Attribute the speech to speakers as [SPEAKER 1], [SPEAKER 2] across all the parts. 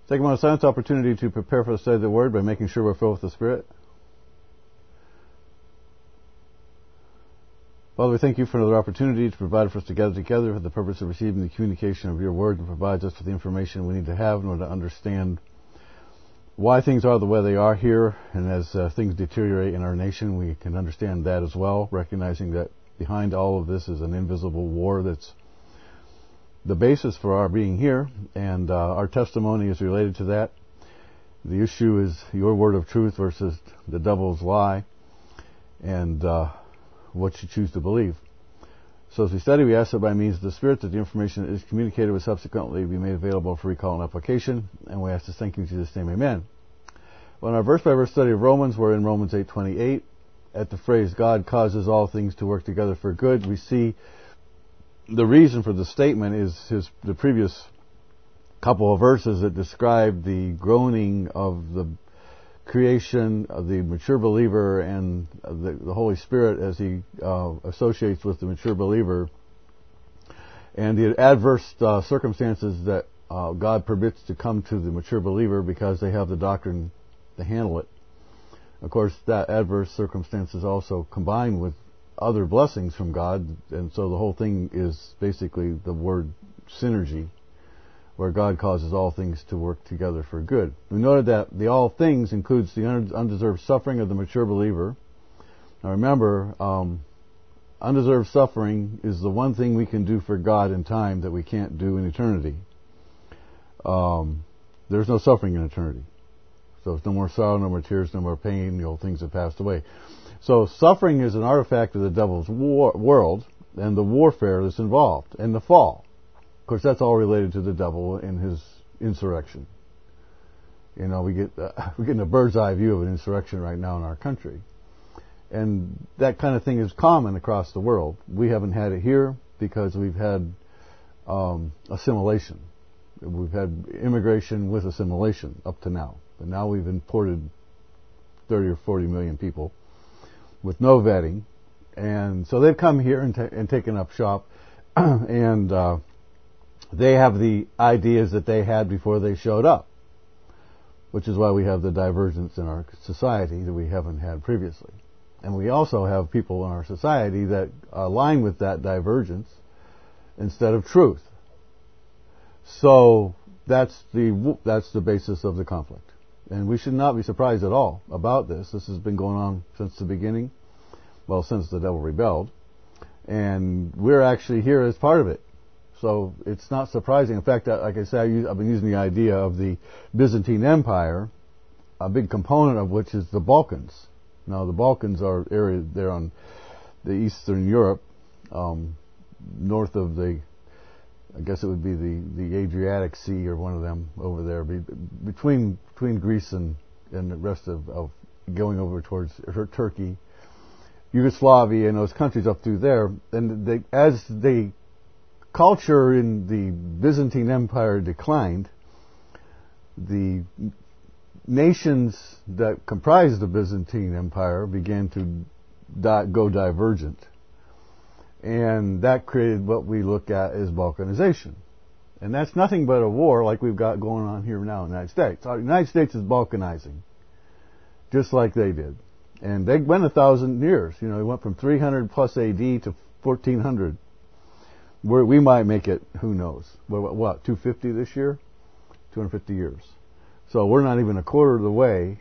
[SPEAKER 1] Take a moment of silence, opportunity to prepare for the study of the Word by making sure we're filled with the Spirit. Father, we thank you for another opportunity to provide for us to gather together for the purpose of receiving the communication of your Word, and provides us with the information we need to have in order to understand why things are the way they are here, and as things deteriorate in our nation, we can understand that as well, recognizing that behind all of this is an invisible war that's the basis for our being here, and our testimony is related to that. The issue is your word of truth versus the devil's lie, and what you choose to believe. So as we study, we ask that by means of the Spirit that the information that is communicated will subsequently be made available for recall and application, and we ask this thank you in Jesus' name, amen. Well, in our verse-by-verse study of Romans, we're in Romans 8:28. At the phrase, God causes all things to work together for good, we see the reason for the statement is the previous couple of verses that describe the groaning of the creation of the mature believer and the Holy Spirit as he associates with the mature believer, and the adverse circumstances that God permits to come to the mature believer because they have the doctrine to handle it. Of course, that adverse circumstance is also combined with other blessings from God, and so the whole thing is basically the word synergy, where God causes all things to work together for good. We noted that the all things includes the undeserved suffering of the mature believer. Now remember, undeserved suffering is the one thing we can do for God in time that we can't do in eternity. There's no suffering in eternity. So it's no more sorrow, no more tears, no more pain, the old things have passed away. So suffering is an artifact of the devil's world and the warfare that's involved and the fall. Of course, that's all related to the devil and his insurrection. You know, we're getting a bird's eye view of an insurrection right now in our country. And that kind of thing is common across the world. We haven't had it here because we've had assimilation. We've had immigration with assimilation up to now. But now we've imported 30 or 40 million people with no vetting, and so they've come here and taken up shop, and they have the ideas that they had before they showed up, which is why we have the divergence in our society that we haven't had previously. And we also have people in our society that align with that divergence instead of truth. So that's the basis of the conflict. And we should not be surprised at all about this. This has been going on since the beginning. Well, since the devil rebelled. And we're actually here as part of it. So it's not surprising. In fact, like I said, I've been using the idea of the Byzantine Empire, a big component of which is the Balkans. Now, the Balkans are area there on the Eastern Europe, north of I guess it would be the Adriatic Sea or one of them over there, between Greece and the rest of going over towards Turkey, Yugoslavia, and those countries up through there. And as the culture in the Byzantine Empire declined, the nations that comprised the Byzantine Empire began to go divergent. And that created what we look at as Balkanization. And that's nothing but a war like we've got going on here now in the United States. The United States is Balkanizing, just like they did. And they went 1,000 years. You know, they went from 300 plus AD to 1400. We might make it, who knows, what 250 this year? 250 years. So we're not even a quarter of the way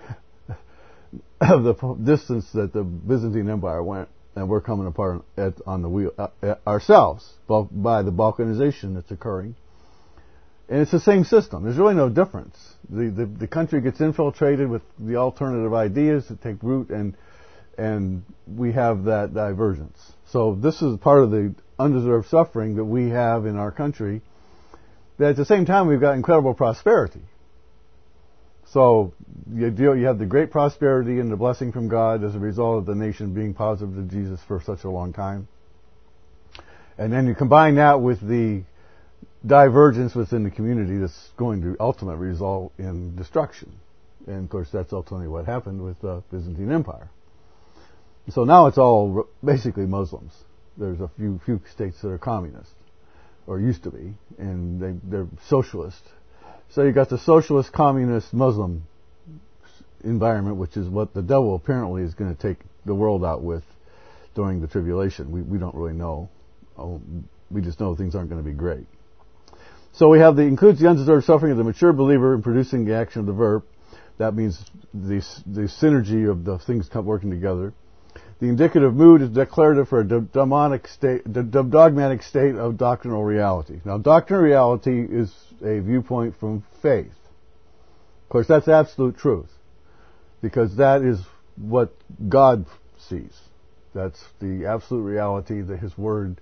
[SPEAKER 1] of the distance that the Byzantine Empire went. And we're coming apart on the wheel ourselves by the Balkanization that's occurring. And it's the same system. There's really no difference. The country gets infiltrated with the alternative ideas that take root, and we have that divergence. So this is part of the undeserved suffering that we have in our country. But at the same time, we've got incredible prosperity. So you have the great prosperity and the blessing from God as a result of the nation being positive to Jesus for such a long time. And then you combine that with the divergence within the community that's going to ultimately result in destruction. And of course that's ultimately what happened with the Byzantine Empire. So now it's all basically Muslims. There's a few states that are communist, or used to be, and they're socialist. So you got the socialist, communist, Muslim environment, which is what the devil apparently is going to take the world out with during the tribulation. We don't really know. We just know things aren't going to be great. So we have includes the undeserved suffering of the mature believer in producing the action of the verb. That means the synergy of the things working together. The indicative mood is declarative for a dogmatic state of doctrinal reality. Now, doctrinal reality is a viewpoint from faith. Of course, that's absolute truth, because that is what God sees. That's the absolute reality that His Word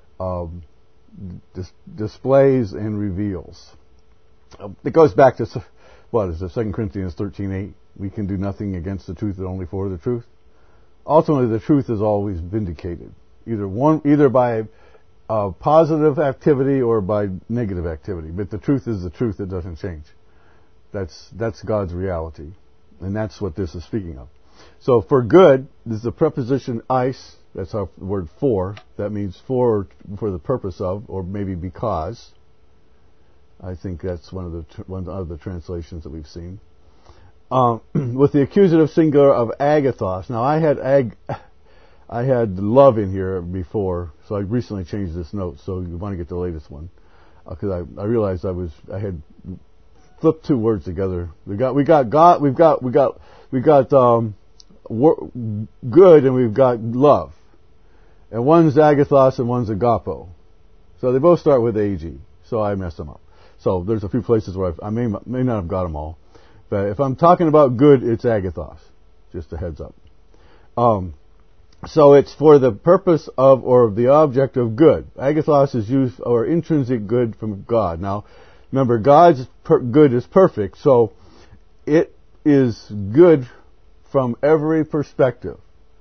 [SPEAKER 1] displays and reveals. It goes back to, what is it, 2 Corinthians 13:8. We can do nothing against the truth, but only for the truth. Ultimately, the truth is always vindicated, either by positive activity or by negative activity. But the truth is the truth; it doesn't change. That's God's reality, and that's what this is speaking of. So, for good, this is the preposition eis. That's our word for. That means for the purpose of, or maybe because. I think that's one of the translations that we've seen. With the accusative singular of agathos. Now, I had love in here before, so I recently changed this note. So you want to get the latest one, because I realized I had flipped two words together. We got good, and we've got love, and one's agathos and one's agapo. So they both start with ag. So I messed them up. So there's a few places where I may not have got them all. But if I'm talking about good, it's agathos. Just a heads up. So it's for the purpose of, or the object of good. Agathos is used, or intrinsic good from God. Now, remember, God's good is perfect, so it is good from every perspective.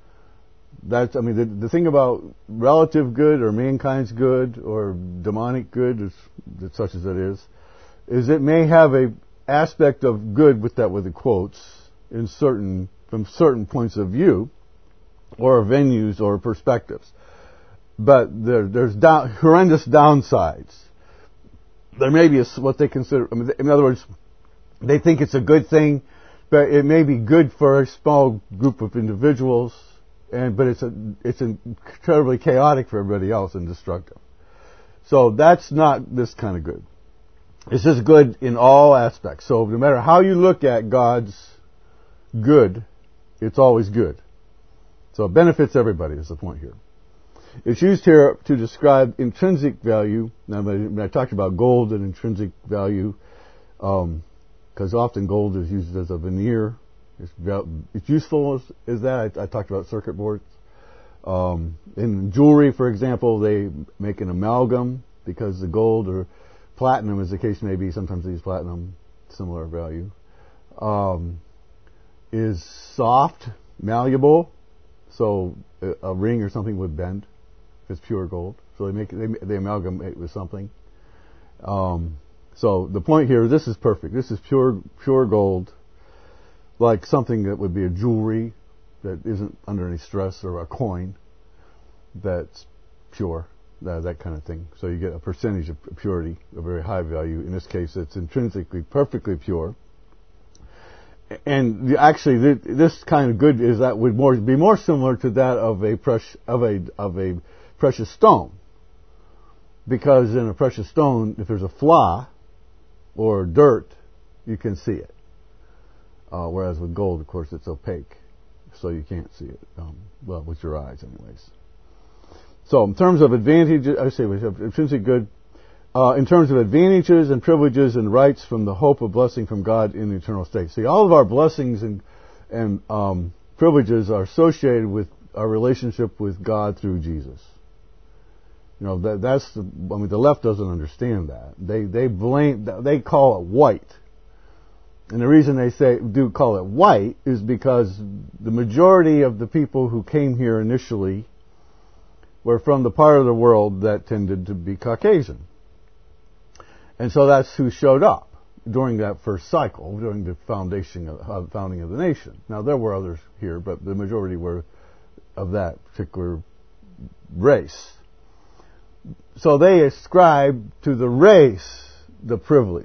[SPEAKER 1] The thing about relative good, or mankind's good, or demonic good, such as it is it may have a aspect of good with the quotes from certain points of view, or venues or perspectives. But there's horrendous downsides. There may be what they consider. In other words, they think it's a good thing, but it may be good for a small group of individuals, but it's incredibly chaotic for everybody else and destructive. So that's not this kind of good. It's just good in all aspects. So no matter how you look at God's good, it's always good. So it benefits everybody is the point here. It's used here to describe intrinsic value. Now, when I talked about gold and intrinsic value, because often gold is used as a veneer. It's useful as that. I talked about circuit boards. In jewelry, for example, they make an amalgam because the gold, or platinum, as the case may be, sometimes they use platinum, similar value, is soft, malleable, so a ring or something would bend if it's pure gold. So they amalgamate with something. So the point here, this is perfect. This is pure gold, like something that would be a jewelry that isn't under any stress, or a coin that's pure. That kind of thing. So you get a percentage of purity, a very high value. In this case, it's intrinsically perfectly pure. And actually, this kind of good would be more similar to that of a precious stone, because in a precious stone, if there's a flaw or dirt, you can see it. Whereas with gold, of course, it's opaque, so you can't see it. With your eyes, anyways. So, in terms of advantages, we have intrinsic good. In terms of advantages and privileges and rights from the hope of blessing from God in the eternal state. See, all of our blessings and privileges are associated with our relationship with God through Jesus. The left doesn't understand that. They call it white. And the reason they do call it white is because the majority of the people who came here initially were from the part of the world that tended to be Caucasian. And so that's who showed up during that first cycle, during the founding of the nation. Now, there were others here, but the majority were of that particular race. So they ascribe to the race the privilege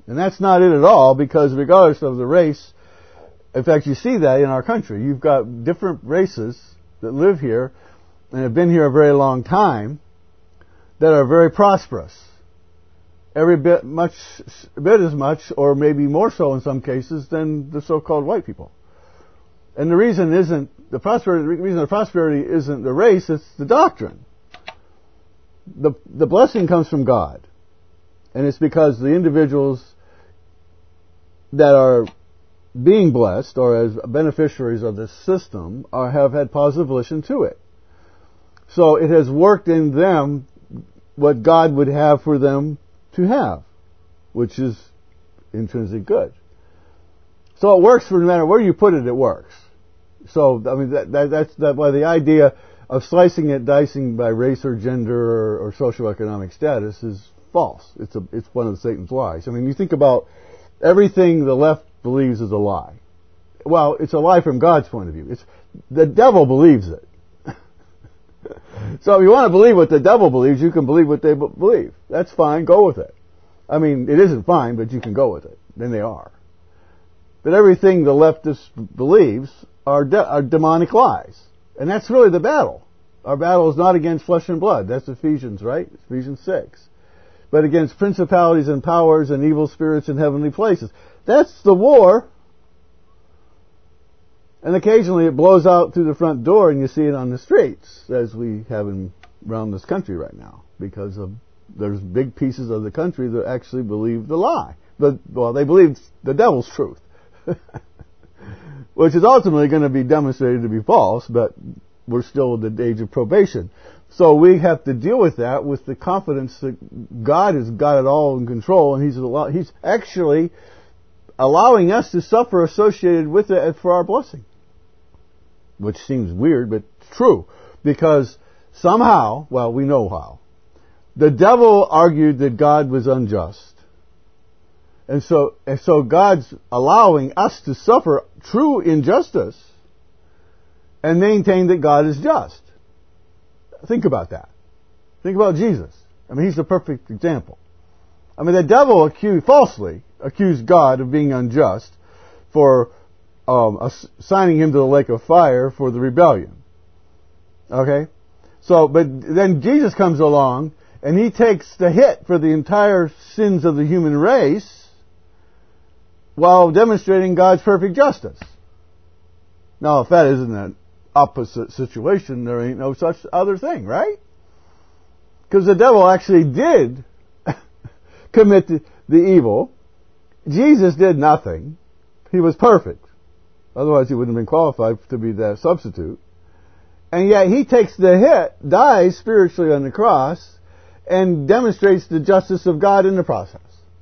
[SPEAKER 1] And that's not it at all, because regardless of the race, in fact, you see that in our country. You've got different races that live here and have been here a very long time that are very prosperous. Every bit as much, or maybe more so in some cases, than the so-called white people. And the reason the prosperity isn't the race, it's the doctrine. The blessing comes from God. And it's because the individuals that are being blessed, or as beneficiaries of this system, have had positive volition to it. So it has worked in them what God would have for them to have, which is intrinsic good. So it works for no matter where you put it, it works. So, I mean, that's why the idea of slicing it, dicing by race or gender or socioeconomic status is false. It's one of Satan's lies. I mean, you think about everything the left believes is a lie. Well, it's a lie from God's point of view. The devil believes it. So if you want to believe what the devil believes, you can believe what they believe. That's fine. Go with it. I mean, it isn't fine, but you can go with it. Then they are. But everything the leftist believes are demonic lies. And that's really the battle. Our battle is not against flesh and blood. That's Ephesians, right? Ephesians 6. But against principalities and powers and evil spirits in heavenly places. That's the war. And occasionally it blows out through the front door and you see it on the streets, as we have around this country right now. Because there's big pieces of the country that actually believe the lie. They believe the devil's truth. Which is ultimately going to be demonstrated to be false, but we're still in the age of probation. So we have to deal with that with the confidence that God has got it all in control, and He's actually allowing us to suffer associated with it for our blessing. Which seems weird, but it's true. Because somehow, well, we know how, the devil argued that God was unjust. And so God's allowing us to suffer true injustice and maintain that God is just. Think about that. Think about Jesus. I mean, he's the perfect example. I mean, the devil falsely accused God of being unjust for assigning him to the lake of fire for the rebellion. Okay? But then Jesus comes along and he takes the hit for the entire sins of the human race while demonstrating God's perfect justice. Now, if that isn't an opposite situation, there ain't no such other thing, right? Because the devil actually did commit the evil. Jesus did nothing. He was perfect. Otherwise, he wouldn't have been qualified to be that substitute. And yet, he takes the hit, dies spiritually on the cross, and demonstrates the justice of God in the process.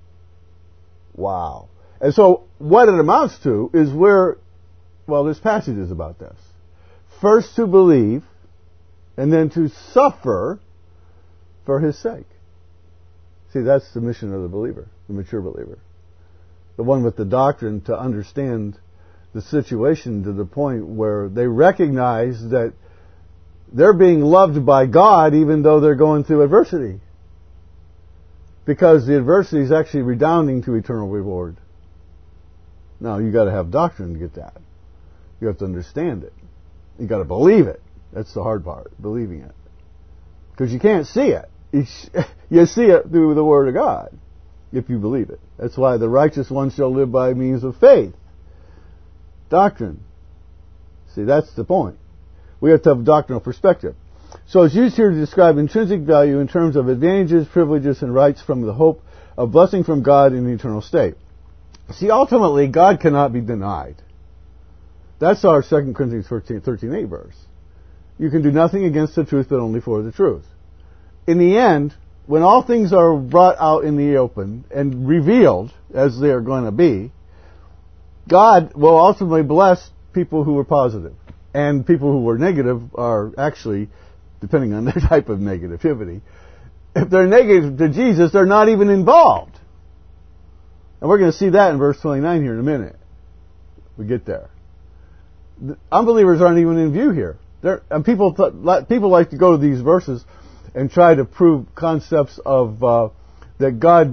[SPEAKER 1] Wow. And so, what it amounts to is this passage is about this. First to believe, and then to suffer for His sake. See, that's the mission of the believer, the mature believer. The one with the doctrine to understand the situation to the point where they recognize that they're being loved by God even though they're going through adversity. Because the adversity is actually redounding to eternal reward. Now, you got to have doctrine to get that. You have to understand it. You got to believe it. That's the hard part, believing it. Because you can't see it. You see it through the Word of God, if you believe it. That's why the righteous one shall live by means of faith. Doctrine. See, that's the point. We have to have a doctrinal perspective. So it's used here to describe intrinsic value in terms of advantages, privileges, and rights from the hope of blessing from God in the eternal state. See, ultimately, God cannot be denied. That's our 2 Corinthians 13:8 verse. You can do nothing against the truth, but only for the truth. In the end, when all things are brought out in the open and revealed, as they are going to be, God will ultimately bless people who were positive. And people who were negative are actually, depending on their type of negativity, if they're negative to Jesus, they're not even involved. And we're going to see that in verse 29 here in a minute. We get there. The unbelievers aren't even in view here. And people like to go to these verses and try to prove concepts of that God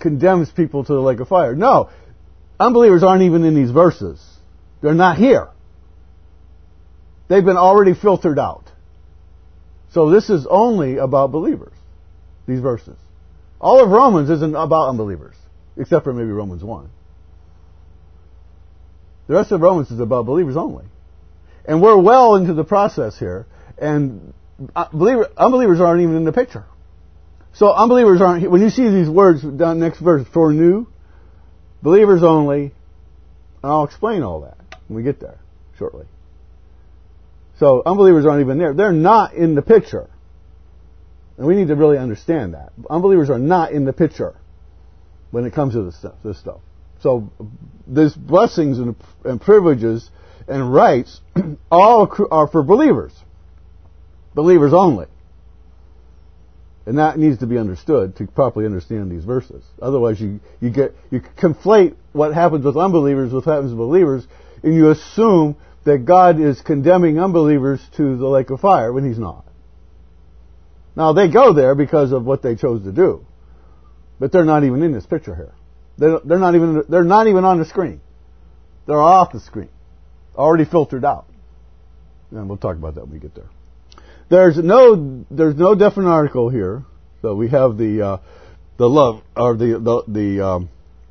[SPEAKER 1] condemns people to the lake of fire. No, unbelievers aren't even in these verses. They're not here. They've been already filtered out. So this is only about believers, these verses. All of Romans isn't about unbelievers, except for maybe Romans 1. The rest of Romans is about believers only. And we're well into the process here, and unbelievers aren't even in the picture. So unbelievers aren't, when you see these words down next verse, for new, believers only, and I'll explain all that when we get there shortly. So unbelievers aren't even there. They're not in the picture. And we need to really understand that. Unbelievers are not in the picture when it comes to this stuff. So these blessings and privileges and rights all are for believers. Believers only. And that needs to be understood to properly understand these verses. Otherwise you conflate what happens with unbelievers with what happens with believers, and you assume that God is condemning unbelievers to the lake of fire when He's not. Now they go there because of what they chose to do, but they're not even in this picture here. They're not even on the screen. They're off the screen, already filtered out. And we'll talk about that when we get there. There's no definite article here. So we have the love or the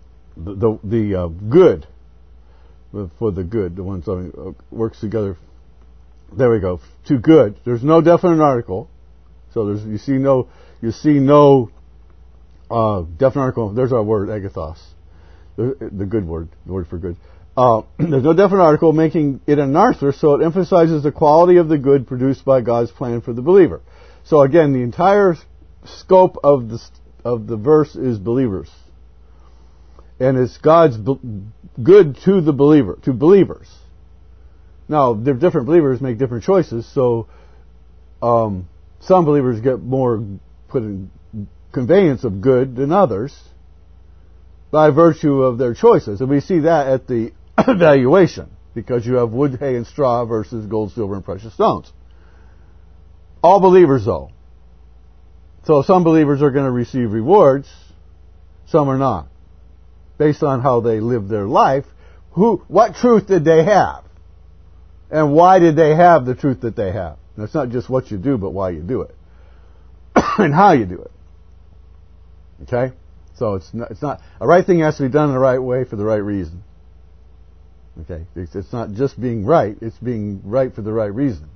[SPEAKER 1] good. For the good, the ones that works together. There we go. To good. There's no definite article, so you see no definite article. There's our word agathos, the good word, the word for good. There's no definite article making it an arthur, so it emphasizes the quality of the good produced by God's plan for the believer. So again, the entire scope of the verse is believers. And it's God's good to the believer, to believers. Now, different believers make different choices, so some believers get more put in conveyance of good than others by virtue of their choices. And we see that at the evaluation, because you have wood, hay, and straw versus gold, silver, and precious stones. All believers, though. So some believers are going to receive rewards, some are not. Based on how they live their life, what truth did they have? And why did they have the truth that they have? And it's not just what you do, but why you do it. And how you do it. Okay? So it's not, a right thing has to be done in the right way for the right reason. Okay? It's not just being right, it's being right for the right reason.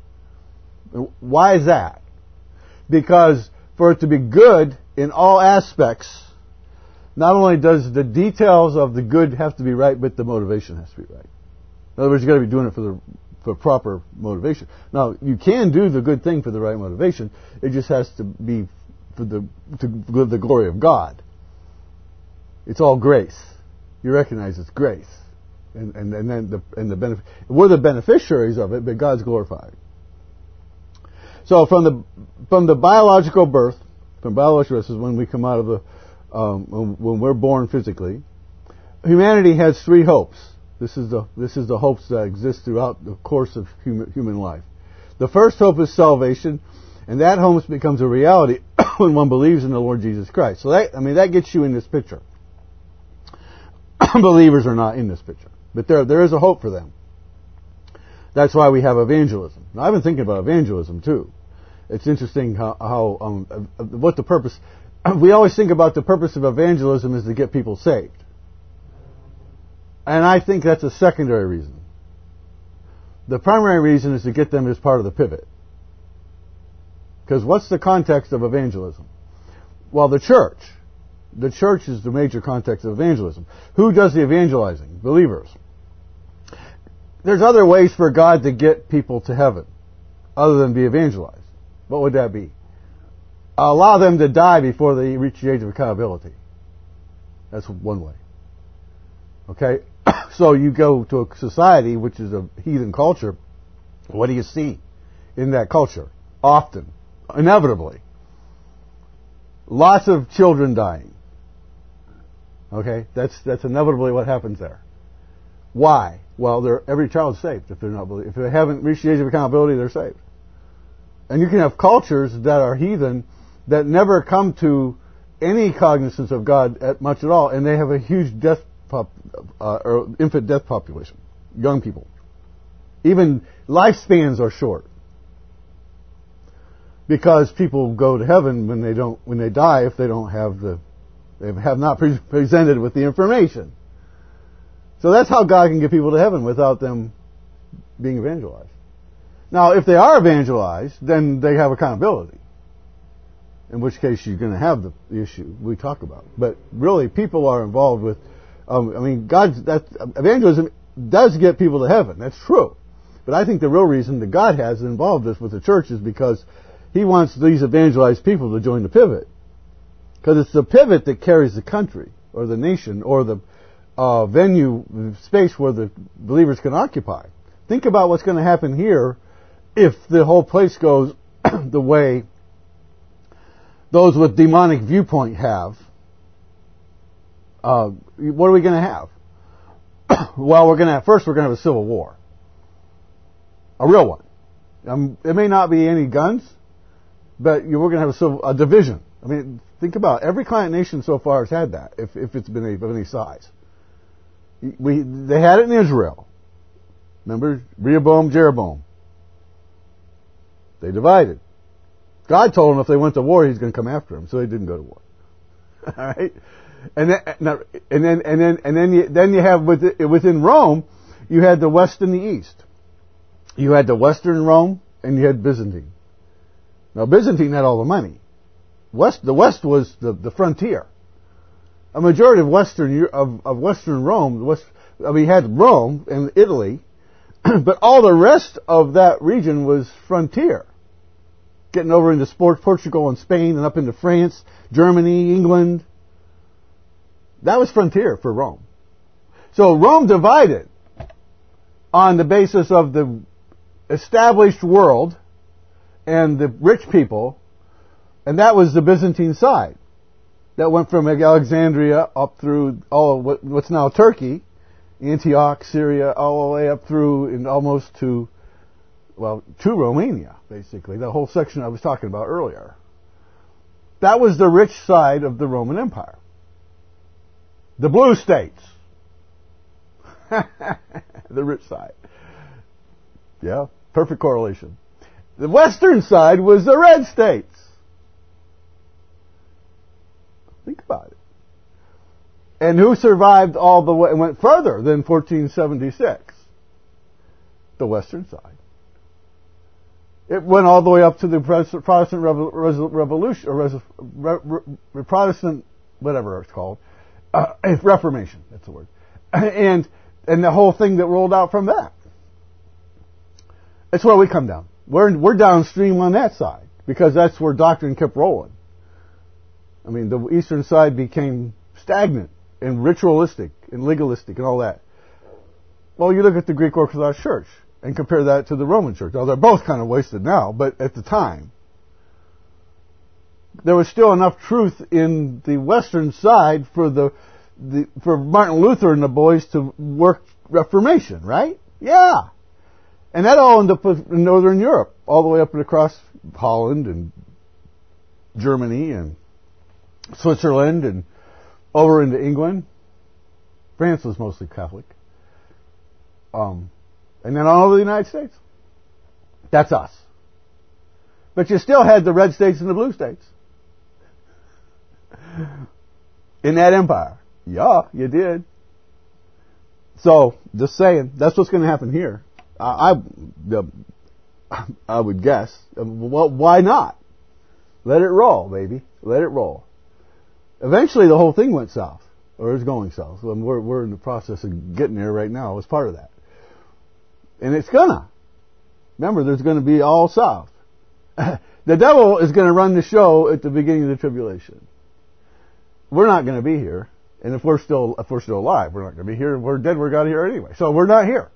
[SPEAKER 1] Why is that? Because for it to be good in all aspects, not only does the details of the good have to be right, but the motivation has to be right. In other words, you've got to be doing it for proper motivation. Now, you can do the good thing for the right motivation. It just has to be to the glory of God. It's all grace. You recognize it's grace, and then the benefit. We're the beneficiaries of it, but God's glorified. So from the biological birth, this is when we come out of the when we're born physically, humanity has three hopes. This is the hopes that exist throughout the course of human life. The first hope is salvation, and that hope becomes a reality when one believes in the Lord Jesus Christ. So that gets you in this picture. Believers are not in this picture, but there is a hope for them. That's why we have evangelism. Now, I've been thinking about evangelism too. It's interesting how what the purpose. We always think about the purpose of evangelism is to get people saved. And I think that's a secondary reason. The primary reason is to get them as part of the pivot. Because what's the context of evangelism? Well, the church. The church is the major context of evangelism. Who does the evangelizing? Believers. There's other ways for God to get people to heaven other than be evangelized. What would that be? Allow them to die before they reach the age of accountability. That's one way. Okay? So you go to a society which is a heathen culture. What do you see in that culture? Often. Inevitably. Lots of children dying. Okay? That's inevitably what happens there. Why? Well, every child's saved if if they haven't reached the age of accountability, they're saved. And you can have cultures that are heathen that never come to any cognizance of God much at all, and they have a huge or infant death population, young people. Even lifespans are short because people go to heaven when they die if they don't have they have not presented with the information. So that's how God can get people to heaven without them being evangelized. Now, if they are evangelized, then they have accountability. In which case, you're going to have the issue we talk about. But really, people are involved with. Evangelism does get people to heaven. That's true. But I think the real reason that God has involved us with the church is because He wants these evangelized people to join the pivot. Because it's the pivot that carries the country, or the nation, or the venue, space where the believers can occupy. Think about what's going to happen here if the whole place goes the way those with demonic viewpoint have. What are we going to have? Well, we're going to have a civil war. A real one. It may not be any guns, but we're going to have a division. I mean, think about it. Every client nation so far has had that, if it's been of any size. They had it in Israel. Remember? Rehoboam, Jeroboam. They divided. God told them if they went to war, He's going to come after them, so they didn't go to war. All right? And then you have within Rome, you had the West and the East. You had the Western Rome and you had Byzantine. Now Byzantine had all the money. The West was the frontier. A majority of Western Rome, you had Rome and Italy, but all the rest of that region was frontier. Getting over into Portugal and Spain and up into France, Germany, England. That was frontier for Rome. So Rome divided on the basis of the established world and the rich people, and that was the Byzantine side. That went from Alexandria up through what's now Turkey, Antioch, Syria, all the way up through and almost to Romania, basically. The whole section I was talking about earlier. That was the rich side of the Roman Empire. The blue states. The rich side. Yeah, perfect correlation. The western side was the red states. Think about it. And who survived all the way and went further than 1476? The western side. It went all the way up to the Protestant Revolution, or Protestant, whatever it's called, Reformation. That's the word, and the whole thing that rolled out from that. That's where we come down. We're downstream on that side because that's where doctrine kept rolling. I mean, the eastern side became stagnant and ritualistic and legalistic and all that. Well, you look at the Greek Orthodox Church and compare that to the Roman Church. Now, they're both kind of wasted now, but at the time, there was still enough truth in the western side for for Martin Luther and the boys to work Reformation, right? Yeah. And that all ended up in Northern Europe, all the way up and across Holland and Germany and Switzerland and over into England. France was mostly Catholic. And then all over the United States. That's us. But you still had the red states and the blue states. In that empire. Yeah, you did. So, just saying, that's what's going to happen here. I would guess. Well, why not? Let it roll, baby. Let it roll. Eventually, the whole thing went south, or is going south. So we're in the process of getting there right now as part of that. And it's gonna. Remember, there's going to be all south. The devil is going to run the show at the beginning of the tribulation. We're not going to be here, and if we're still alive, we're not going to be here. If we're dead, we're out of here anyway. So we're not here.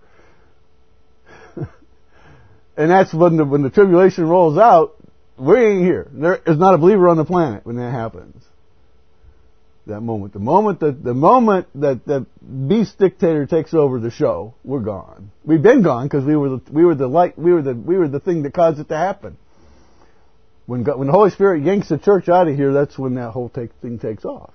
[SPEAKER 1] And that's when the tribulation rolls out. We ain't here. There is not a believer on the planet when that happens. That moment, the moment that the beast dictator takes over the show, we're gone. We've been gone because we were the thing that caused it to happen. When the Holy Spirit yanks the church out of here, that's when that whole thing takes off.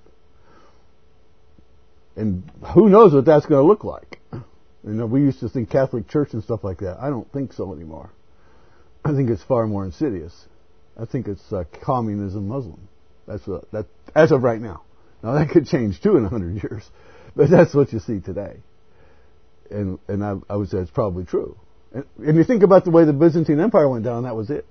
[SPEAKER 1] And who knows what that's going to look like. We used to think Catholic Church and stuff like that. I don't think so anymore. I think it's far more insidious. I think it's communism Muslim. That's as of right now. Now that could change too in 100 years. But that's what you see today. And I would say it's probably true. And you think about the way the Byzantine Empire went down, that was it.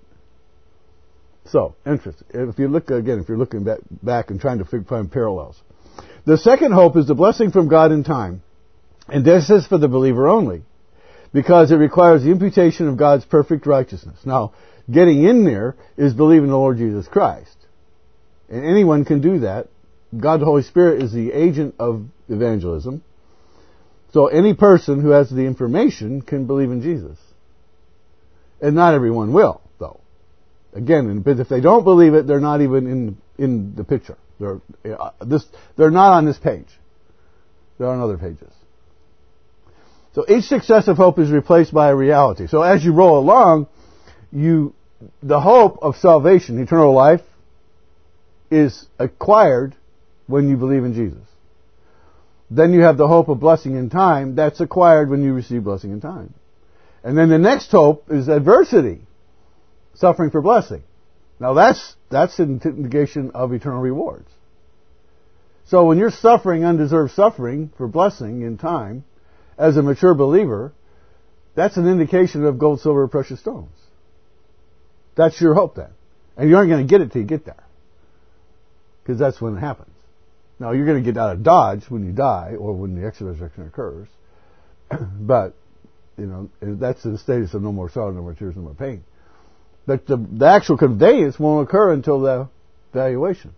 [SPEAKER 1] So, interesting. If you're looking back and trying to find parallels. The second hope is the blessing from God in time. And this is for the believer only. Because it requires the imputation of God's perfect righteousness. Now, getting in there is believing in the Lord Jesus Christ. And anyone can do that. God the Holy Spirit is the agent of evangelism. So any person who has the information can believe in Jesus. And not everyone will, though. Again, but if they don't believe it, they're not even in the picture. They're not on this page. They're on other pages. So each successive hope is replaced by a reality. So as you roll along, the hope of salvation, eternal life, is acquired when you believe in Jesus. Then you have the hope of blessing in time. That's acquired when you receive blessing in time. And then the next hope is adversity, suffering for blessing. Now that's an indication of eternal rewards. So when you're suffering undeserved suffering for blessing in time, as a mature believer, that's an indication of gold, silver, precious stones. That's your hope then. And you aren't going to get it till you get there. Because that's when it happens. Now, you're going to get out of Dodge when you die or when the resurrection occurs. But, that's the status of no more sorrow, no more tears, no more pain. But the actual conveyance won't occur until the valuation.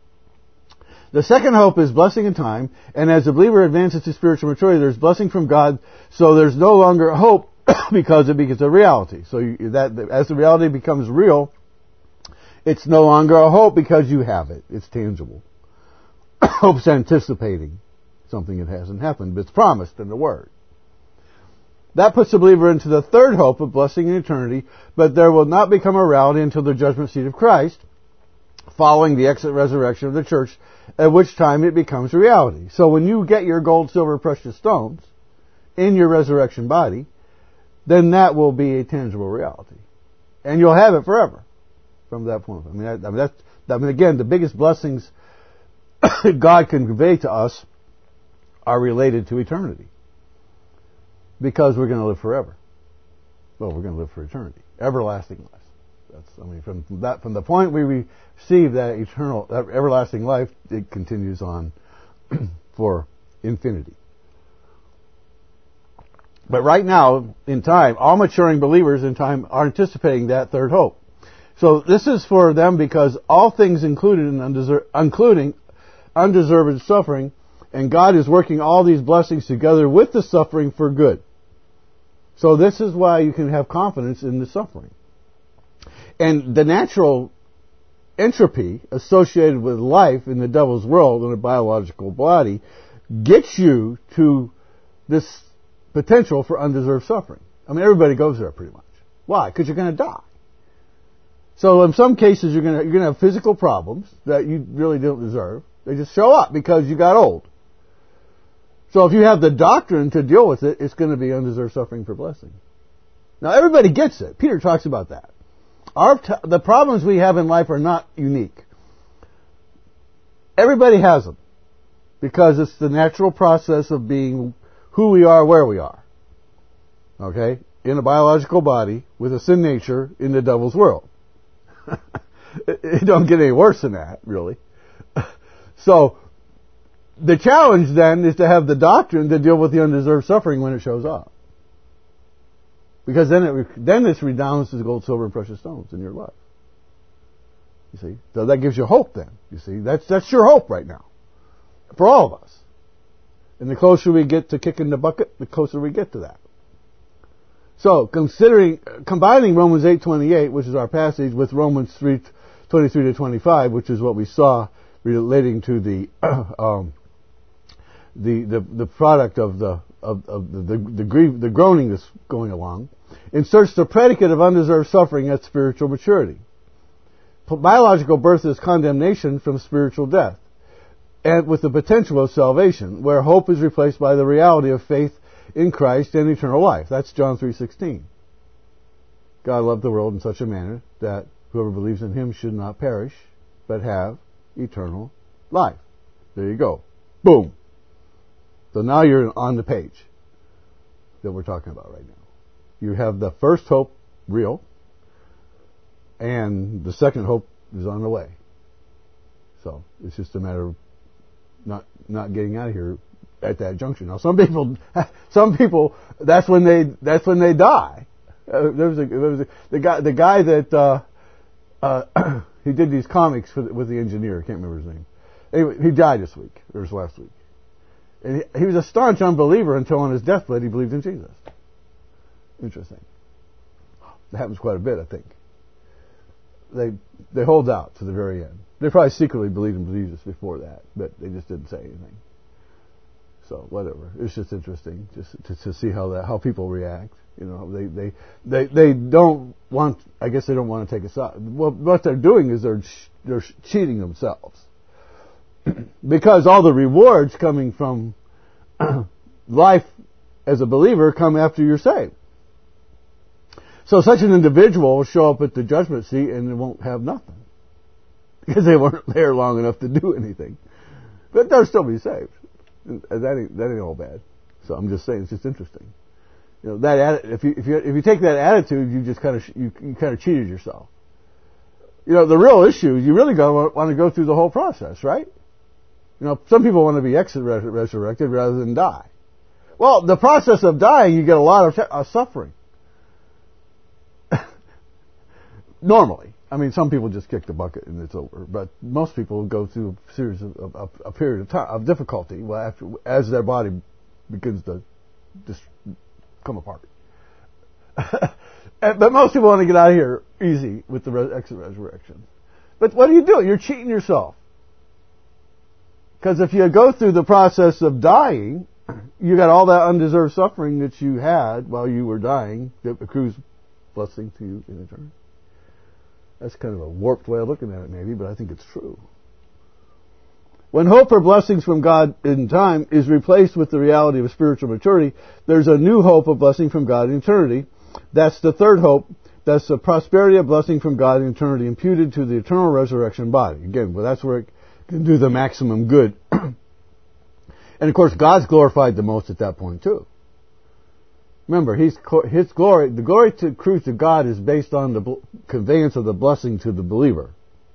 [SPEAKER 1] The second hope is blessing in time, and as the believer advances to spiritual maturity, there's blessing from God, so there's no longer hope because it becomes a reality. So as the reality becomes real, it's no longer a hope because you have it. It's tangible. Hope's anticipating something that hasn't happened, but it's promised in the Word. That puts the believer into the third hope of blessing in eternity, but there will not become a reality until the judgment seat of Christ, following the exit resurrection of the church, at which time it becomes a reality. So when you get your gold, silver, precious stones in your resurrection body, then that will be a tangible reality. And you'll have it forever from that point. Again, the biggest blessings God can convey to us are related to eternity. Because we're going to live forever. Well, we're going to live for eternity. Everlasting life. From the point we receive that everlasting life, it continues on for infinity. But right now, in time, all maturing believers in time are anticipating that third hope. So this is for them because all things including undeserved suffering, and God is working all these blessings together with the suffering for good. So this is why you can have confidence in the suffering. And the natural entropy associated with life in the devil's world in a biological body gets you to this potential for undeserved suffering. I mean, everybody goes there pretty much. Why? Because you're going to die. So in some cases, you're going to have physical problems that you really don't deserve. They just show up because you got old. So if you have the doctrine to deal with it, it's going to be undeserved suffering for blessing. Now everybody gets it. Peter talks about that. The problems we have in life are not unique. Everybody has them. Because it's the natural process of being who we are, where we are. Okay? In a biological body, with a sin nature, in the devil's world. It don't get any worse than that, really. So, the challenge then is to have the doctrine to deal with the undeserved suffering when it shows up. Because then this redounds to gold, silver, and precious stones in your life. You see? So that gives you hope then. You see? That's your hope right now. For all of us. And the closer we get to kicking the bucket, the closer we get to that. So, combining Romans 8:28, which is our passage, with Romans 3:23 to 25, which is what we saw relating to the product of the groaning that's going along, inserts the predicate of undeserved suffering at spiritual maturity. biological birth is condemnation from spiritual death, and with the potential of salvation, where hope is replaced by the reality of faith in Christ and eternal life. That's John 3:16. God loved the world in such a manner that whoever believes in him should not perish, but have eternal life. There you go. Boom. So now you're on the page that we're talking about right now. You have the first hope real, and the second hope is on the way. So it's just a matter of not getting out of here at that juncture. Now some people, that's when they die. There was the guy that he did these comics with the engineer. I can't remember his name. Anyway, he died this week, or this last week. And he was a staunch unbeliever until on his deathbed he believed in Jesus. Interesting. That happens quite a bit, I think. They hold out to the very end. They probably secretly believed in Jesus before that, but they just didn't say anything. So whatever. It's just interesting just to see how people react. You know, they don't want. I guess they don't want to take a side. Well, what they're doing is they're cheating themselves, because all the rewards coming from life as a believer come after you're saved. So such an individual will show up at the judgment seat and they won't have nothing, because they weren't there long enough to do anything. But they'll still be saved. That ain't all bad. So I'm just saying, it's just interesting. You know, that if you take that attitude, you just kind of cheated yourself. You know, the real issue is you really want to go through the whole process, right? You know, some people want to be resurrected rather than die. Well, the process of dying, you get a lot of suffering. Normally. I mean, some people just kick the bucket and it's over. But most people go through a series of a period of time of difficulty as their body begins to just come apart. But most people want to get out of here easy with the resurrection. But what do? You're cheating yourself. Because if you go through the process of dying, you got all that undeserved suffering that you had while you were dying that accrues blessing to you in eternity. That's kind of a warped way of looking at it, maybe, but I think it's true. When hope for blessings from God in time is replaced with the reality of spiritual maturity, there's a new hope of blessing from God in eternity. That's the third hope. That's the prosperity of blessing from God in eternity imputed to the eternal resurrection body. Again, well, that's where it can do the maximum good. And of course, God's glorified the most at that point too. Remember, His glory, the glory to accrue to God is based on the conveyance of the blessing to the believer.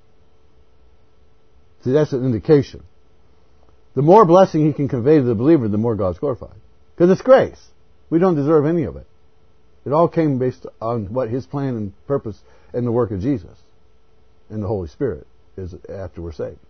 [SPEAKER 1] See, that's an indication. The more blessing He can convey to the believer, the more God's glorified. Because it's grace. We don't deserve any of it. It all came based on what His plan and purpose and the work of Jesus and the Holy Spirit is after we're saved.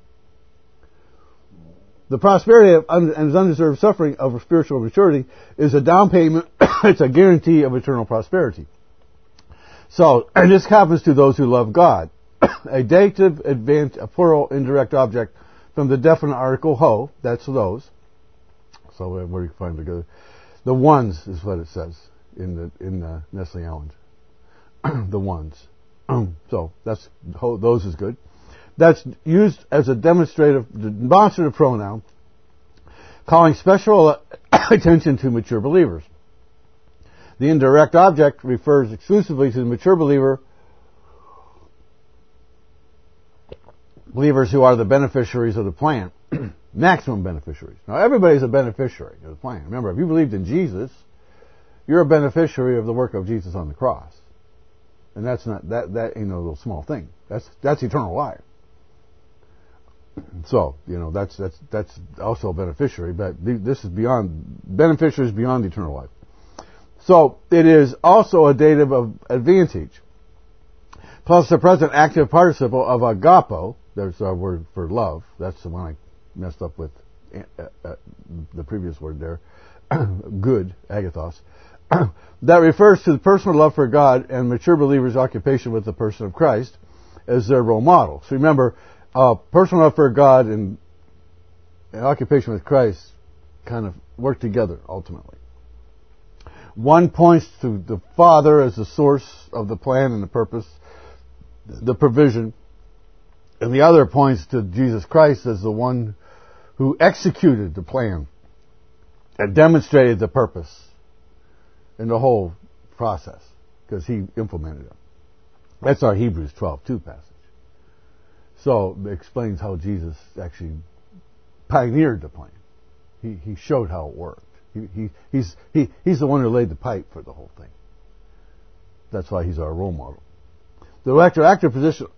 [SPEAKER 1] The prosperity and undeserved suffering of spiritual maturity is a down payment. It's a guarantee of eternal prosperity. So, and this happens to those who love God. A dative, a plural indirect object from the definite article ho. That's those. So where you find the ones is what it says in the Nestle Allen. The ones. So that's those is good. That's used as a demonstrative pronoun, calling special attention to mature believers. The indirect object refers exclusively to the mature believers who are the beneficiaries of the plan, maximum beneficiaries. Now, everybody's a beneficiary of the plan. Remember, if you believed in Jesus, you're a beneficiary of the work of Jesus on the cross, and that's not that ain't no little small thing. That's eternal life. So, you know, that's also a beneficiary, but this is beyond, beneficiaries beyond eternal life. So, it is also a dative of advantage. Plus the present active participle of agapo, there's our word for love, that's the one I messed up with the previous word there, good, agathos, that refers to the personal love for God and mature believers' occupation with the person of Christ as their role model. So remember, personal love for God and occupation with Christ kind of work together ultimately. One points to the Father as the source of the plan and the purpose, the provision, And the other points to Jesus Christ as the one who executed the plan and demonstrated the purpose in the whole process, because he implemented it. That's our Hebrews 12:2 passage. So it explains how Jesus actually pioneered the plan. He showed how it worked. He's the one who laid the pipe for the whole thing. That's why he's our role model. The retroactive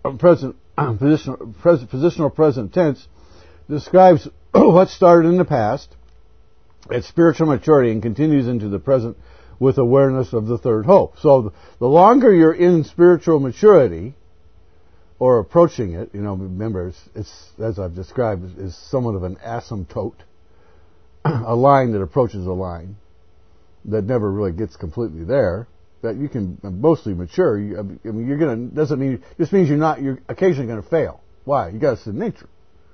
[SPEAKER 1] positional present tense describes what started in the past at spiritual maturity and continues into the present with awareness of the third hope. So the longer you're in spiritual maturity or approaching it, remember, it's as I've described, is somewhat of an asymptote, a line that approaches a line that never really gets completely there. That you can mostly mature. This means you're occasionally going to fail. Why? You got a sin nature.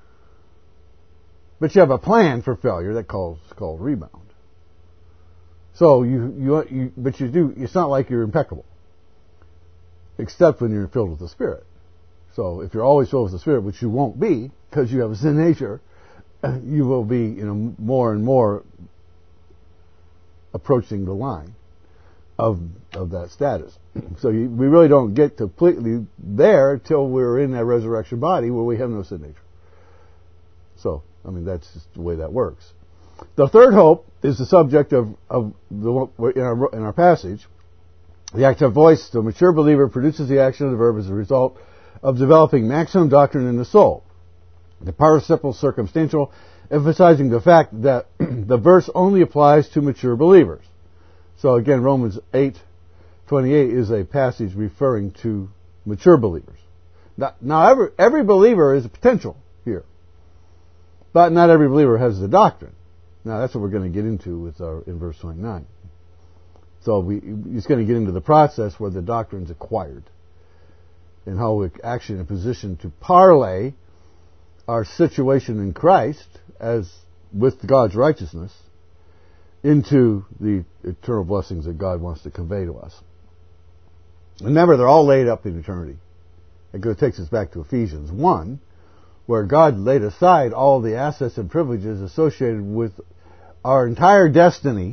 [SPEAKER 1] But you have a plan for failure that's called rebound. So it's not like you're impeccable. Except when you're filled with the Spirit. So if you're always filled with the Spirit, which you won't be, because you have a sin nature, you will be, more and more approaching the line of that status. So we really don't get completely there till we're in that resurrection body where we have no sin nature. So, that's just the way that works. The third hope is the subject of in our passage. The active voice, the mature believer, produces the action of the verb as a result of developing maximum doctrine in the soul. The participle circumstantial, emphasizing the fact that the verse only applies to mature believers. So again, Romans 8:28 is a passage referring to mature believers. Now every believer is a potential here, but not every believer has the doctrine. Now that's what we're going to get into in verse 29. So he's going to get into the process where the doctrine's acquired and how we're actually in a position to parlay our situation in Christ as with God's righteousness into the eternal blessings that God wants to convey to us. Remember, they're all laid up in eternity. It takes us back to Ephesians 1, where God laid aside all the assets and privileges associated with our entire destiny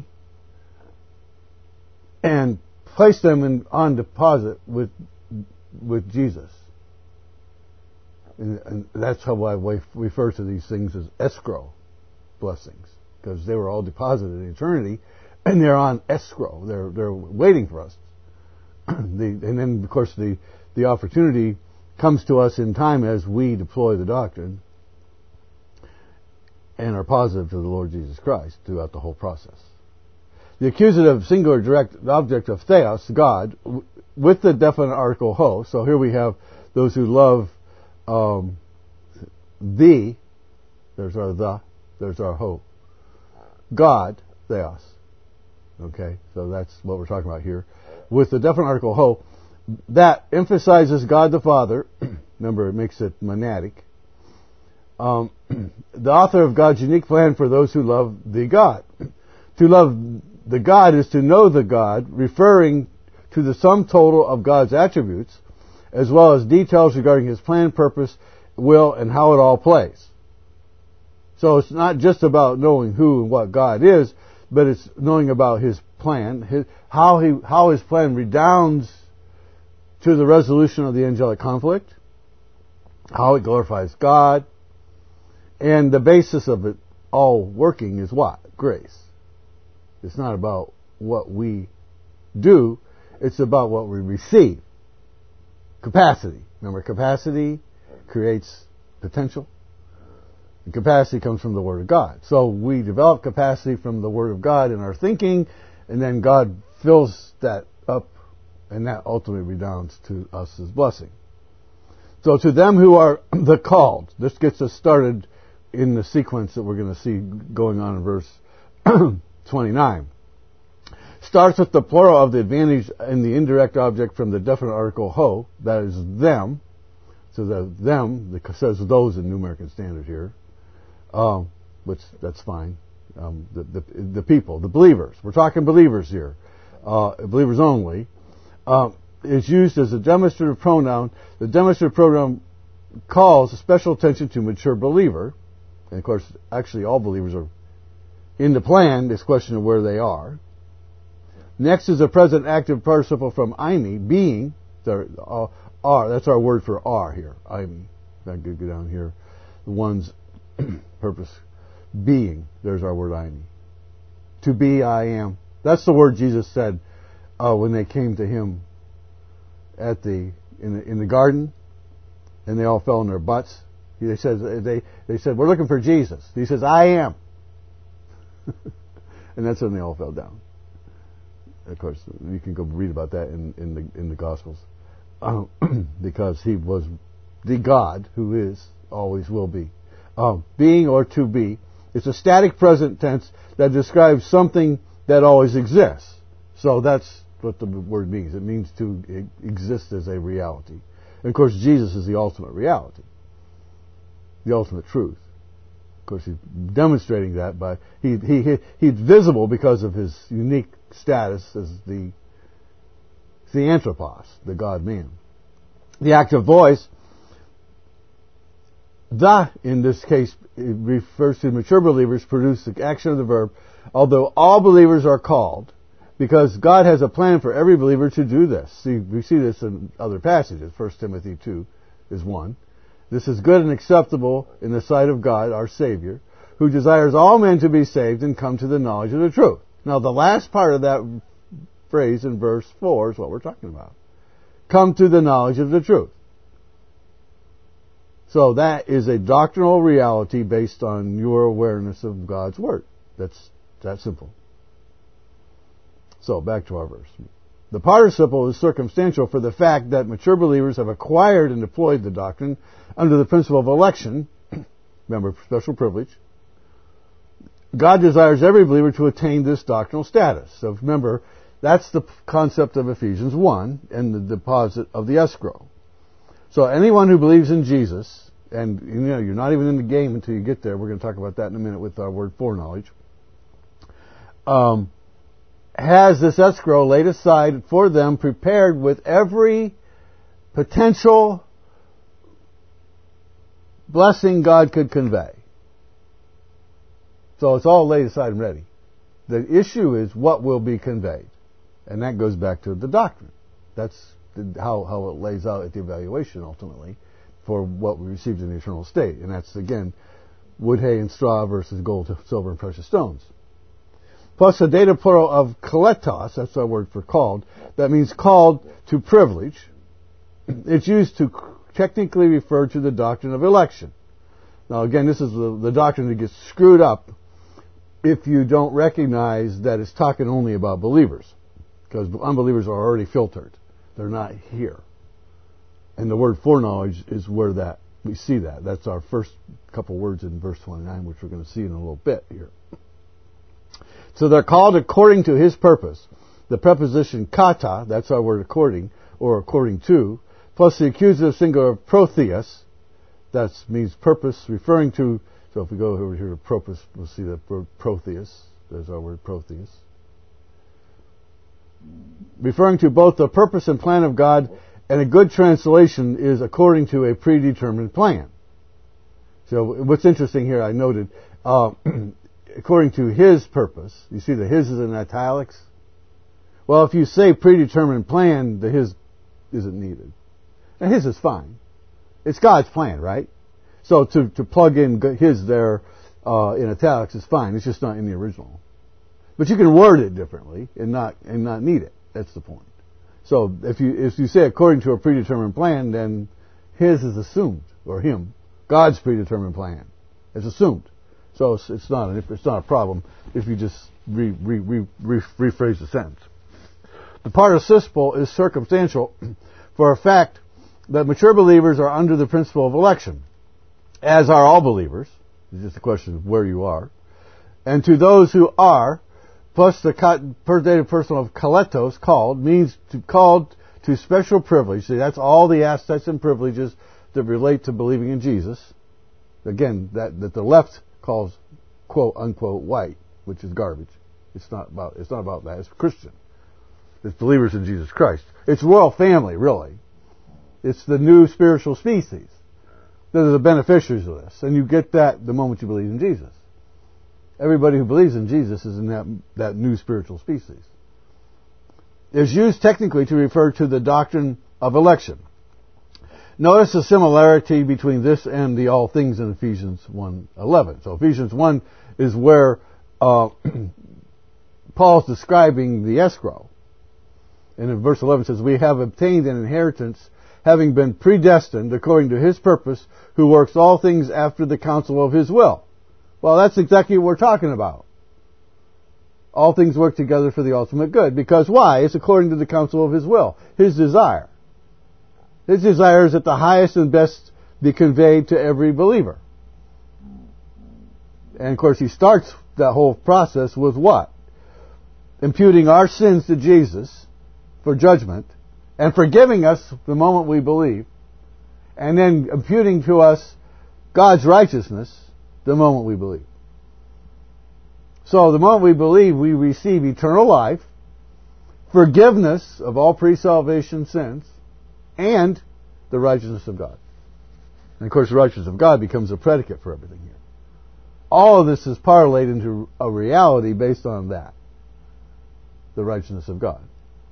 [SPEAKER 1] and placed them on deposit with Jesus. And that's how I refer to these things as escrow blessings, because they were all deposited in eternity, and they're on escrow. They're waiting for us. And then, of course, the opportunity comes to us in time as we deploy the doctrine and are positive to the Lord Jesus Christ throughout the whole process. The accusative singular direct object of theos, God, with the definite article ho. So here we have those who love thee. There's our ho. God, theos. Okay, so that's what we're talking about here. With the definite article ho, that emphasizes God the Father. Remember, it makes it monadic. The author of God's unique plan for those who love the God. To love the God is to know the God, referring to the sum total of God's attributes, as well as details regarding His plan, purpose, will, and how it all plays. So it's not just about knowing who and what God is, but it's knowing about His plan, how His plan redounds to the resolution of the angelic conflict, how it glorifies God, and the basis of it all working is what? Grace. It's not about what we do, it's about what we receive. Capacity. Remember, capacity creates potential. And capacity comes from the Word of God. So we develop capacity from the Word of God in our thinking, and then God fills that up, and that ultimately redounds to us as blessing. So to them who are the called, this gets us started in the sequence that we're going to see going on in verse 29. Starts with the plural of the advantage and the indirect object from the definite article ho, that is them. So the them, it says those in New American Standard here, which that's fine. The people, the believers. We're talking believers here, believers only. Is used as a demonstrative pronoun. The demonstrative pronoun calls special attention to mature believer. And of course, actually all believers are in the plan. It's a question of where they are. Next is a present active participle from eimi, being. Are, that's our word for are here. Eimi. I could go down here. The one's purpose. Being. There's our word eimi. To be, I am. That's the word Jesus said when they came to him at in the garden, and they all fell on their butts. They said, we're looking for Jesus. He says, I am. And that's when they all fell down. Of course, you can go read about that in the Gospels. Because he was the God who is, always will be. Being or to be. It's a static present tense that describes something that always exists. So that's what the word means. It means to exist as a reality. And of course, Jesus is the ultimate reality. The ultimate truth. Of course, he's demonstrating that by he's visible because of his unique status as the anthropos, the God-man. The active voice, the in this case it refers to mature believers, produce the action of the verb. Although all believers are called, because God has a plan for every believer to do this. See, we see this in other passages. 1 Timothy 2 is one. This is good and acceptable in the sight of God, our Savior, who desires all men to be saved and come to the knowledge of the truth. Now, the last part of that phrase in verse 4 is what we're talking about. Come to the knowledge of the truth. So that is a doctrinal reality based on your awareness of God's Word. That's that simple. So, back to our verse. The participle is circumstantial for the fact that mature believers have acquired and deployed the doctrine under the principle of election. Remember, special privilege. God desires every believer to attain this doctrinal status. So remember, that's the concept of Ephesians 1 and the deposit of the escrow. So anyone who believes in Jesus, and you're not even in the game until you get there. We're going to talk about that in a minute with our word foreknowledge. Has this escrow laid aside for them, prepared with every potential blessing God could convey. So it's all laid aside and ready. The issue is what will be conveyed. And that goes back to the doctrine. That's how it lays out at the evaluation ultimately for what we received in the eternal state. And that's, again, wood, hay, and straw versus gold, silver, and precious stones. Plus the data plural of kaletos, that's our word for called, that means called to privilege. It's used to technically refer to the doctrine of election. Now again, this is the doctrine that gets screwed up if you don't recognize that it's talking only about believers. Because unbelievers are already filtered. They're not here. And the word foreknowledge is where that we see that. That's our first couple words in verse 29, which we're going to see in a little bit here. So they're called according to his purpose. The preposition kata, that's our word according, or according to, plus the accusative singular of protheus, that means purpose, referring to, so if we go over here to purpose, we'll see the word protheus. There's our word protheus. Referring to both the purpose and plan of God, and a good translation is according to a predetermined plan. So what's interesting here, I noted, according to his purpose, you see the his is in italics. Well, if you say predetermined plan, the his isn't needed. And his is fine. It's God's plan, right? So to plug in his there in italics is fine. It's just not in the original. But you can word it differently and not need it. That's the point. So if you say according to a predetermined plan, then his is assumed, or him. God's predetermined plan is assumed. So it's not a problem if you just rephrase the sentence. The participle is circumstantial for a fact that mature believers are under the principle of election, as are all believers. It's just a question of where you are. And to those who are, plus the dative personal of kaletos, called, means called to special privilege. See, that's all the aspects and privileges that relate to believing in Jesus. Again, that the left calls quote unquote white, which is garbage. It's not about that. It's Christian. It's believers in Jesus Christ. It's royal family, really. It's the new spiritual species. They're the beneficiaries of this. And you get that the moment you believe in Jesus. Everybody who believes in Jesus is in that new spiritual species. It's used technically to refer to the doctrine of election. Notice the similarity between this and the all things in Ephesians 1:11. So Ephesians 1 is where Paul's describing the escrow. And in verse 11 it says, we have obtained an inheritance, having been predestined according to his purpose, who works all things after the counsel of his will. Well, that's exactly what we're talking about. All things work together for the ultimate good. Because why? It's according to the counsel of his will. His desire. His desire is that the highest and best be conveyed to every believer. And of course he starts that whole process with what? Imputing our sins to Jesus for judgment and forgiving us the moment we believe, and then imputing to us God's righteousness the moment we believe. So the moment we believe, we receive eternal life, forgiveness of all pre-salvation sins, and the righteousness of God. And of course the righteousness of God becomes a predicate for everything here. All of this is parlayed into a reality based on that. The righteousness of God.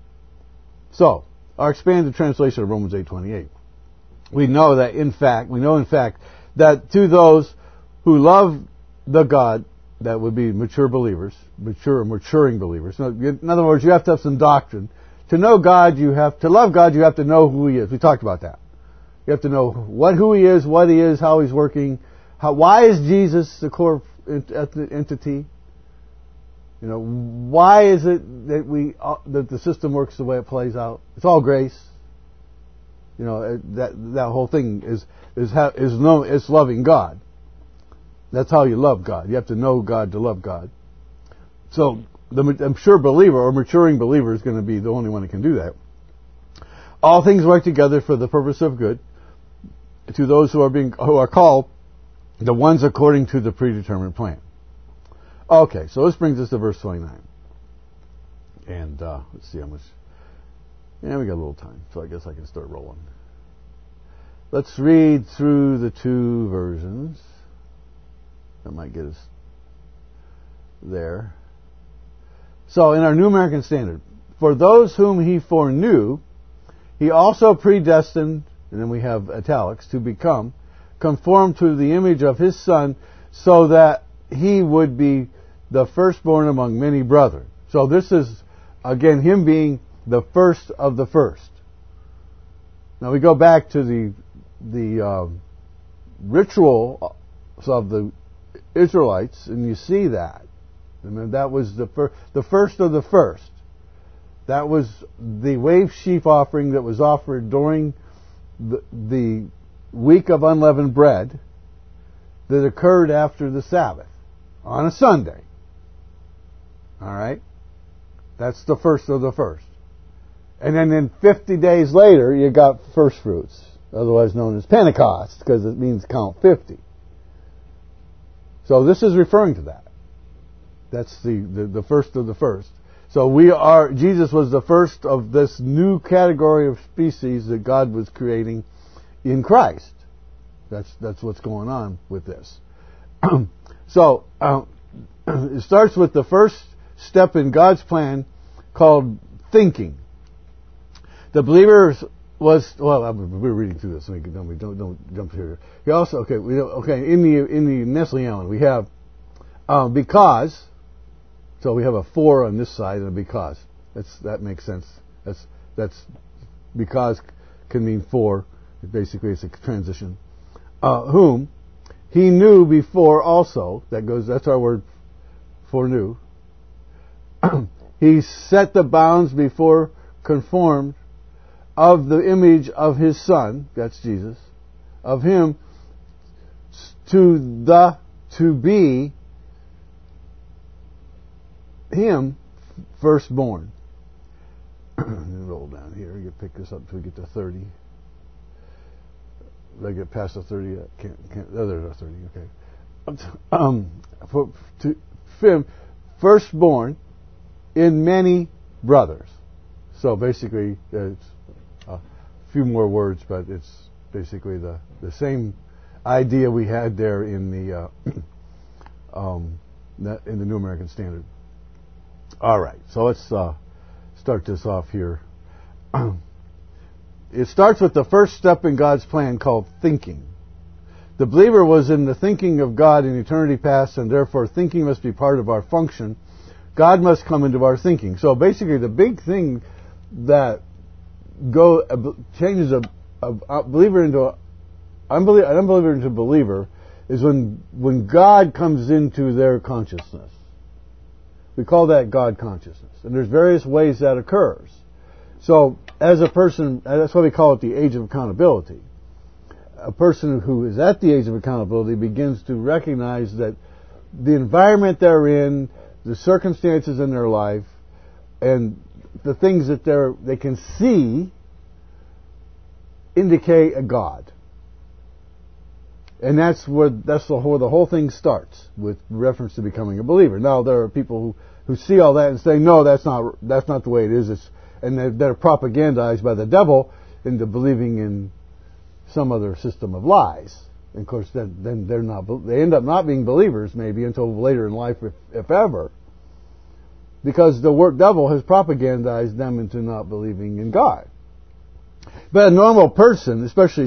[SPEAKER 1] So, our expanded translation of Romans 8:28. We know in fact, that to those who love the God, that would be mature believers, maturing believers. In other words, you have to have some doctrine. To know God, to love God, you have to know who He is. We talked about that. You have to know who He is, what He is, how He's working. Why is Jesus the core entity? You know, why is it that the system works the way it plays out? It's all grace. You know, that whole thing is loving God. That's how you love God. You have to know God to love God. So the mature believer or maturing believer is going to be the only one who can do that. All things work together for the purpose of good to those who are called, the ones according to the predetermined plan. Okay, so this brings us to verse 29. And let's see how much. Yeah, we got a little time, so I guess I can start rolling. Let's read through the two versions. That might get us there. So, in our New American Standard, for those whom He foreknew, He also predestined, and then we have italics, to become conformed to the image of His Son, so that He would be the firstborn among many brethren. So this is, again, Him being the first of the first. Now we go back to the ritual of the Israelites, and you see that. I mean, that was the first of the first. That was the wave sheaf offering that was offered during the week of unleavened bread that occurred after the Sabbath on a Sunday. All right? That's the first of the first. And then 50 days later, you got first fruits, otherwise known as Pentecost, because it means count 50. So this is referring to that. That's the first of the first. So Jesus was the first of this new category of species that God was creating in Christ. That's what's going on with this. So it starts with the first step in God's plan called thinking. The believers we're reading through this, so don't jump here. He also in the Nestle-Aland we have because. So we have a for on this side and a because. That makes sense. That's because can mean for. Basically, it's a transition. Whom He knew before also. That's our word for knew. He set the bounds before conformed of the image of His Son. That's Jesus. Of Him to be Him firstborn. Roll down here. You pick this up until we get to 30. Did I get past the 30 yet? Can't. Oh, there's a 30. Okay. For firstborn in many brothers. So basically, it's a few more words, but it's basically the same idea we had there in the in the New American Standard. All right, so let's start this off here. It starts with the first step in God's plan called thinking. The believer was in the thinking of God in eternity past, and therefore thinking must be part of our function. God must come into our thinking. So basically, the big thing that changes a believer into an unbeliever into a believer is when God comes into their consciousness. We call that God consciousness, and there's various ways that occurs. So, as a person, that's why we call it the age of accountability. A person who is at the age of accountability begins to recognize that the environment they're in, the circumstances in their life, and the things that they can see indicate a God. And that's where the whole thing starts, with reference to becoming a believer. Now, there are people who see all that and say, no, that's not the way it is. And they're propagandized by the devil into believing in some other system of lies. And of course, then they end up not being believers maybe until later in life, if ever, because the devil has propagandized them into not believing in God. But a normal person, especially a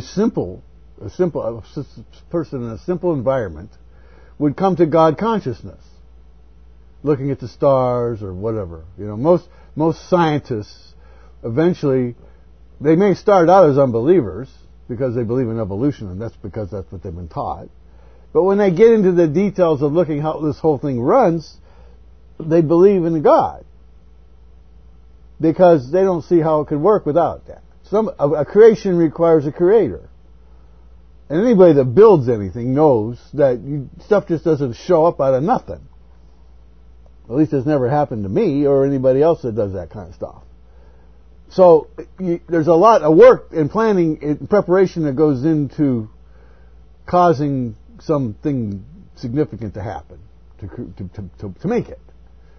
[SPEAKER 1] person in a simple environment, would come to God consciousness, looking at the stars or whatever. Most scientists eventually, they may start out as unbelievers because they believe in evolution, and that's because that's what they've been taught. But when they get into the details of looking how this whole thing runs, they believe in God, because they don't see how it could work without that. A creation requires a creator. And anybody that builds anything knows that stuff just doesn't show up out of nothing. At least it's never happened to me or anybody else that does that kind of stuff. So there's a lot of work and planning and preparation that goes into causing something significant to happen, to make it.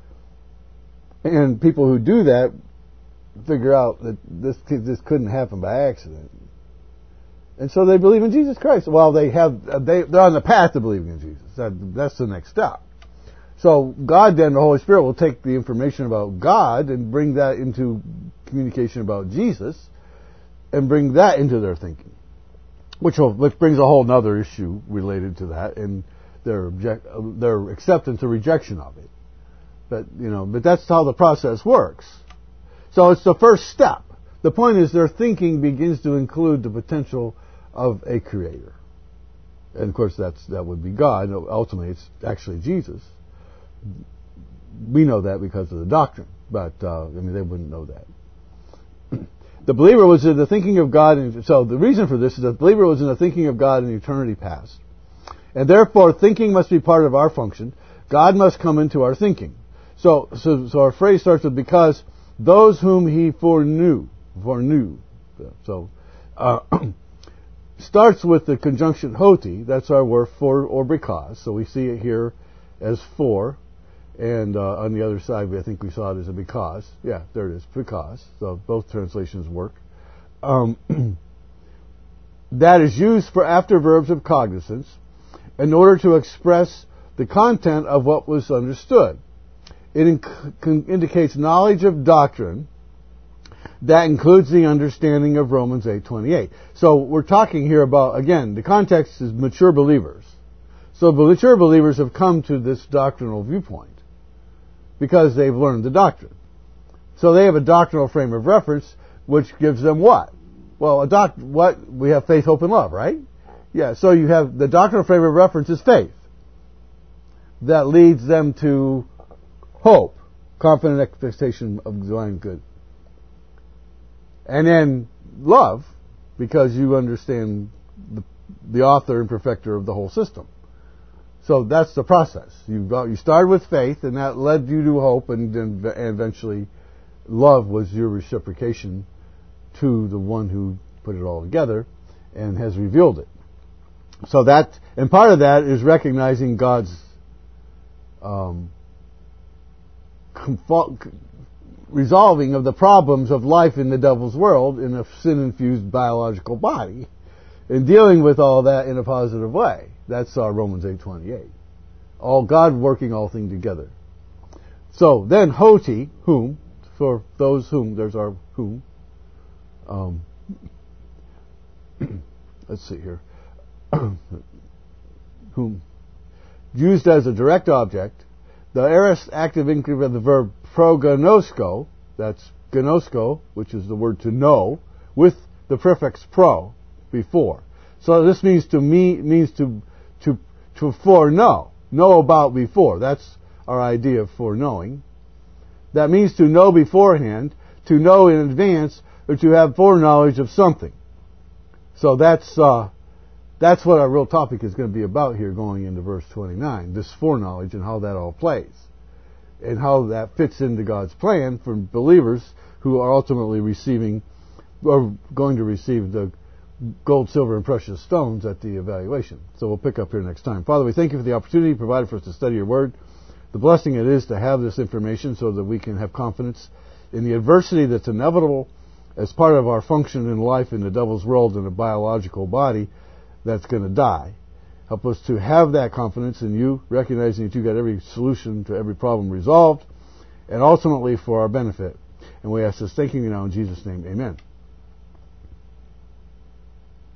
[SPEAKER 1] And people who do that figure out that this couldn't happen by accident. And so they believe in Jesus Christ. Well, they're on the path to believing in Jesus. That's the next step. So God then, the Holy Spirit, will take the information about God and bring that into communication about Jesus and bring that into their thinking, which brings a whole other issue related to that and their acceptance or rejection of it. But that's how the process works. So it's the first step. The point is their thinking begins to include the potential of a creator. And of course that would be God. Ultimately it's actually Jesus. We know that because of the doctrine, but they wouldn't know that. The believer was in the thinking of God, so the reason for this is that the believer was in the thinking of God in eternity past. And therefore thinking must be part of our function. God must come into our thinking. So our phrase starts with because those whom he foreknew. So starts with the conjunction hoti. That's our word for or because. So we see it here as for, and on the other side I think we saw it as a because. Yeah, there it is, because. So both translations work. That is used for after verbs of cognizance in order to express the content of what was understood. It indicates knowledge of doctrine that includes the understanding of Romans 8:28. So we're talking here about, again, the context is mature believers. So the mature believers have come to this doctrinal viewpoint because they've learned the doctrine. So they have a doctrinal frame of reference which gives them what? Well, we have faith, hope, and love, right? Yeah, so you have the doctrinal frame of reference is faith. That leads them to hope, confident expectation of divine good. And then love, because you understand the author and perfecter of the whole system. So that's the process. You started with faith, and that led you to hope, and then eventually love was your reciprocation to the one who put it all together and has revealed it. So and part of that is recognizing God's resolving of the problems of life in the devil's world in a sin-infused biological body. in dealing with all that in a positive way. That's our Romans 8:28. All God working all things together. So then hoti, whom, for those whom, there's our whom. Let's see here. Whom. Used as a direct object, the aorist active include of the verb prognosko, that's gnosko, which is the word to know, with the prefix pro before. So this means to foreknow, know about before. That's our idea of foreknowing. That means to know beforehand, to know in advance, or to have foreknowledge of something. So that's what our real topic is going to be about here going into verse 29, this foreknowledge and how that all plays, and how that fits into God's plan for believers who are ultimately receiving, or going to receive the gold, silver, and precious stones at the evaluation. So we'll pick up here next time. Father, we thank you for the opportunity provided for us to study your word, the blessing it is to have this information so that we can have confidence in the adversity that's inevitable as part of our function in life in the devil's world in a biological body that's going to die. Help us to have that confidence in you, recognizing that you got every solution to every problem resolved, and ultimately for our benefit. And we ask this thanking you now in Jesus' name. Amen.